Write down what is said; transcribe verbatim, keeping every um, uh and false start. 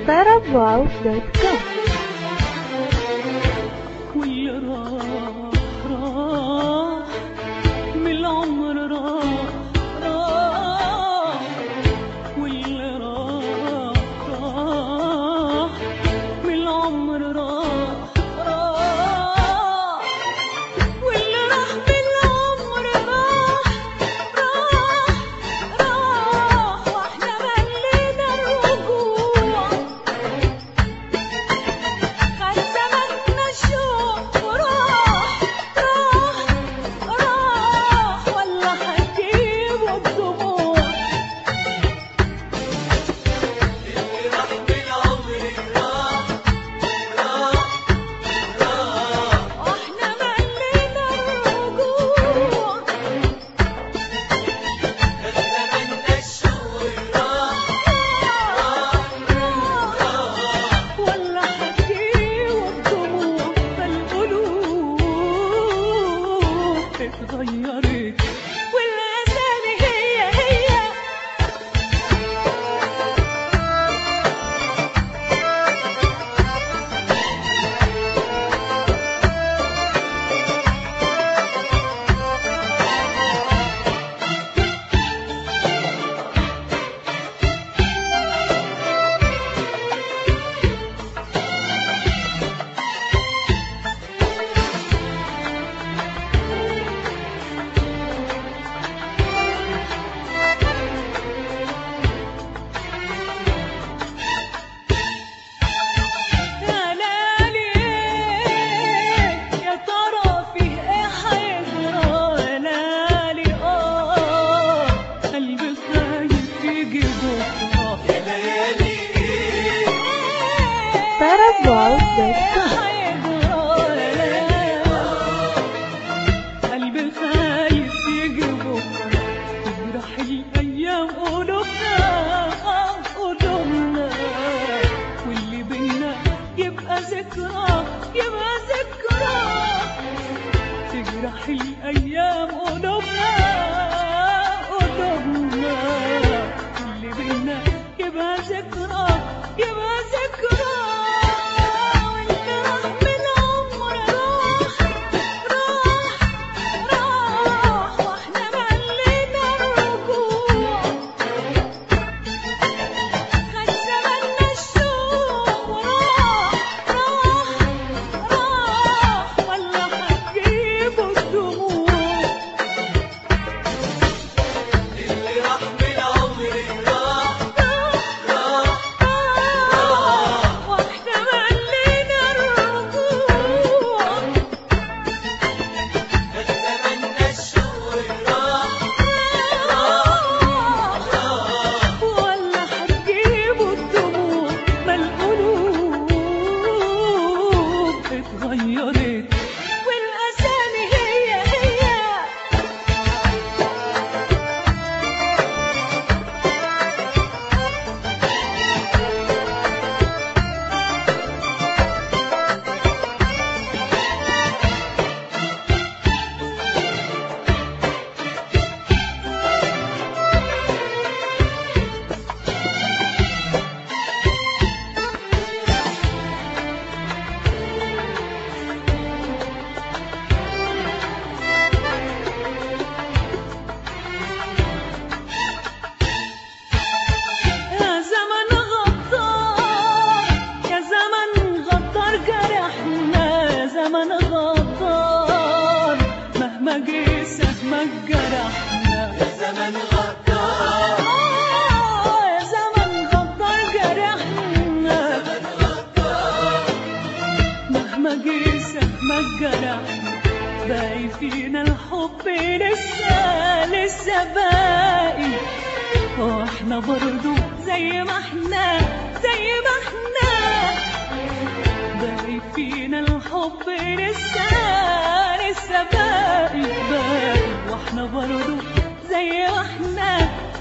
طرب واو دوت كوم. واللي راح راح من العمر راح راح واللي راح راح من العمر راح راح واللي راح من العمر راح راح راح واحنا ملينا الرجوع خد زماننا الشوق وراح راح راح ولا هتجيبوا الدموع اللي راح من عمري راح راح راح واحنا ملينا الرجوع خد زماننا الشوق راح راح راح ولا هتجيبوا الدموع فالقلوب اتغيرت والأسامي هي هي يا ليالي يا ترى فيه ايه هيجرى يا ليالي اه قلبي خايف يجي بكره يا ليالي طرب واو دوت كوم. قلبي خايف يجي بكره تجرح الايام قلوبنا قلوبنا واللي بينا يبقى ذكرى يبقى ذكرى تجرح الايام قلوبنا قلوبنا واللي بينا يبقى ذكرى يبقى ذكرى واللي راح من عمر راح راح راح واحنا ملينا الرجوع خد زماننا الشوق وراح راح راح ولا هتجيبوا الدموع اللي راح من عمري راح راح راح واحنا ملينا الرجوع خد زماننا الشوق راح راح راح ولا هتجيبوا الدموع ما القلوب اتغيرت والأسامي هي هي يا زمن غدار يا زمن غدار جرحنا يا زمن غدار مهما جه سهمك جرحنا يا زمن غدار يا زمن غدار جرحنا مهما جه سهمك جرحنا باقي فينا الحب لسه لسه باقي واحنا برضو زي ما احنا زي ما احنا باقي فينا الحب لسه لسه باقي باقي واحنا برضو زي ما احنا